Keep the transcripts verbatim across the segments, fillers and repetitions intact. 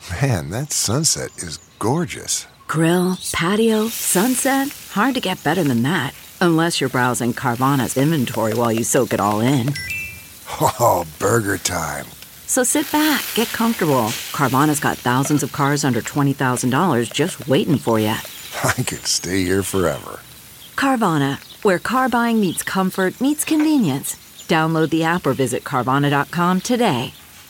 Man, that sunset is gorgeous. Grill, patio, sunset. Hard to get better than that. Unless you're browsing Carvana's inventory while you soak it all in. Oh, burger time. So sit back, get comfortable. Carvana's got thousands of cars under twenty thousand dollars just waiting for you. I could stay here forever. Carvana, where car buying meets comfort, meets convenience. Download the app or visit Carvana dot com today.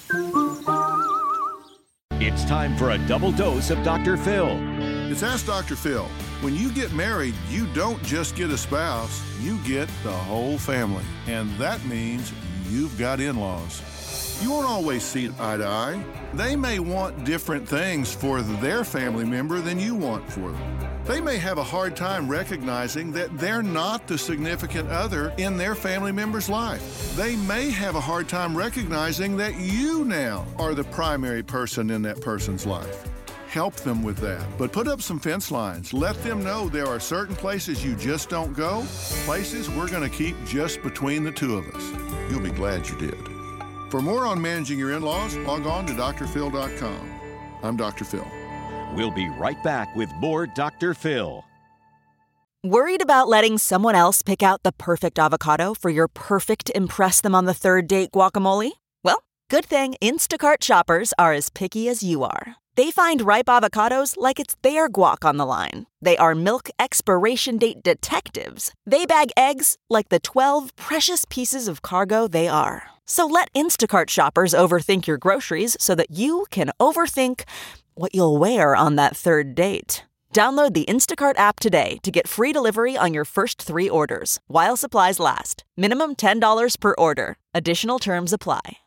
It's time for a double dose of Doctor Phil. It's Ask Doctor Phil. When you get married, you don't just get a spouse, you get the whole family. And that means you've got in-laws. You won't always see eye to eye. They may want different things for their family member than you want for them. They may have a hard time recognizing that they're not the significant other in their family member's life. They may have a hard time recognizing that you now are the primary person in that person's life. Help them with that, but put up some fence lines. Let them know there are certain places you just don't go, places we're going to keep just between the two of us. You'll be glad you did. For more on managing your in-laws, log on to D R phil dot com. I'm Doctor Phil. We'll be right back with more Doctor Phil. Worried about letting someone else pick out the perfect avocado for your perfect impress them on the third date guacamole? Well, good thing Instacart shoppers are as picky as you are. They find ripe avocados like it's their guac on the line. They are milk expiration date detectives. They bag eggs like the twelve precious pieces of cargo they are. So let Instacart shoppers overthink your groceries so that you can overthink what you'll wear on that third date. Download the Instacart app today to get free delivery on your first three orders, while supplies last. Minimum ten dollars per order. Additional terms apply.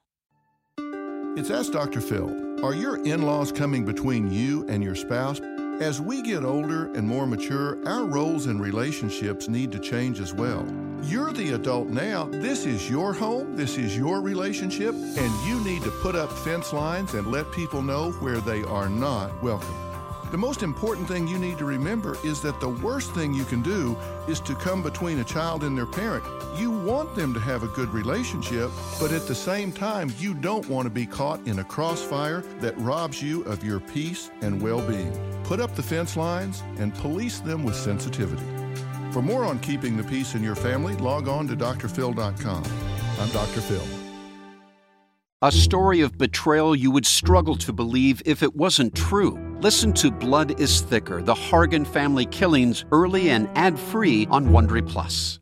It's Ask Doctor Phil. Are your in-laws coming between you and your spouse? As we get older and more mature, our roles and relationships need to change as well. You're the adult now. This is your home. This is your relationship. And you need to put up fence lines and let people know where they are not welcome. The most important thing you need to remember is that the worst thing you can do is to come between a child and their parent. You want them to have a good relationship, but at the same time, you don't want to be caught in a crossfire that robs you of your peace and well-being. Put up the fence lines and police them with sensitivity. For more on keeping the peace in your family, log on to D R phil dot com. I'm Doctor Phil. A story of betrayal you would struggle to believe if it wasn't true. Listen to Blood is Thicker, the Hargan family killings, early and ad-free on Wondery Plus.